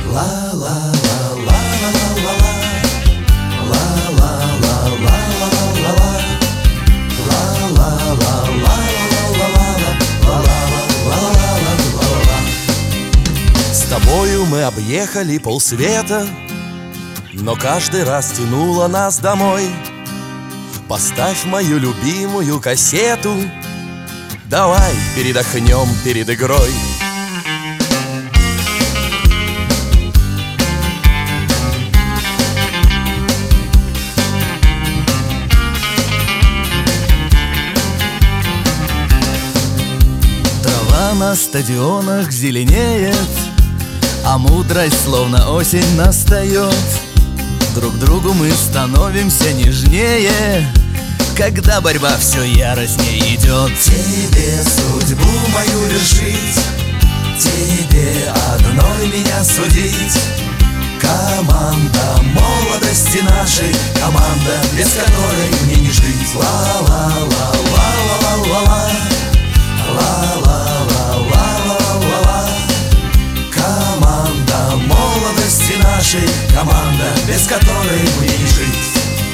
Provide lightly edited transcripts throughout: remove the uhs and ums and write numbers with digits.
С тобою мы объехали полсвета, но каждый раз тянуло нас домой. Поставь мою любимую кассету, давай передохнем перед игрой. Трава на стадионах зеленеет, а мудрость словно осень настает. Друг другу мы становимся нежнее, когда борьба все яростнее идет. Тебе судьбу мою решить, тебе одной меня судить. Команда молодости нашей, команда, без которой мне не жить. Ла-ла-ла-ла-ла-ла-ла-ла, ла-ла-ла-ла-ла-ла-ла. Команда молодости нашей, команда, без которой мне не жить.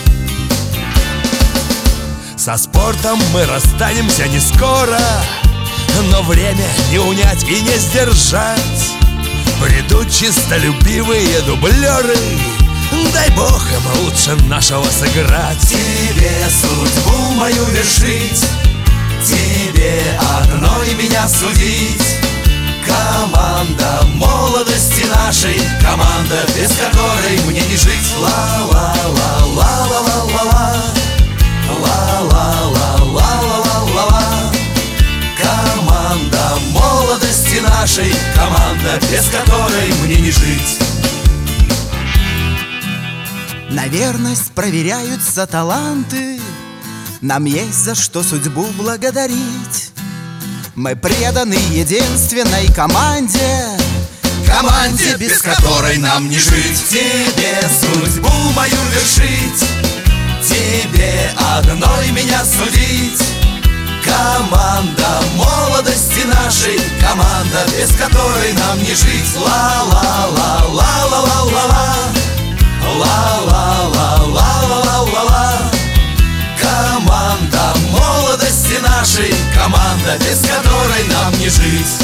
Со спортом мы расстанемся не скоро, но время не унять и не сдержать. Придут чистолюбивые дублеры, дай бог им лучше нашего сыграть. Тебе судьбу мою вершить, тебе одной меня судить. Команда молодости нашей, команда, без которой мне не жить. Ла-ла-ла-ла-ла-ла-ла-ла, ла-ла-ла-ла-ла-ла-ла. Команда молодости нашей, команда, без которой мне не жить. На верность проверяются таланты, нам есть за что судьбу благодарить. Мы преданы единственной команде, команде, без которой нам не жить. Тебе судьбу мою вершить, тебе одной меня судить. Команда молодости нашей, команда, без которой нам не жить. Ла-ла-ла-ла-ла-ла-ла-ла, ла-ла-ла-ла-ла-ла-ла. Команда молодости нашей, команда, без которой нам не жить.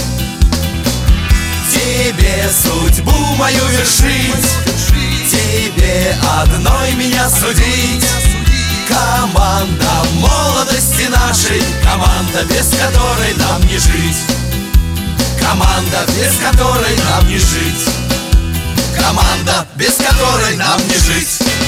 Тебе судьбу мою вершить, тебе одной меня судить. Команда молодости нашей, команда, без которой нам не жить. Команда, без которой нам не жить. Команда, без которой нам не жить.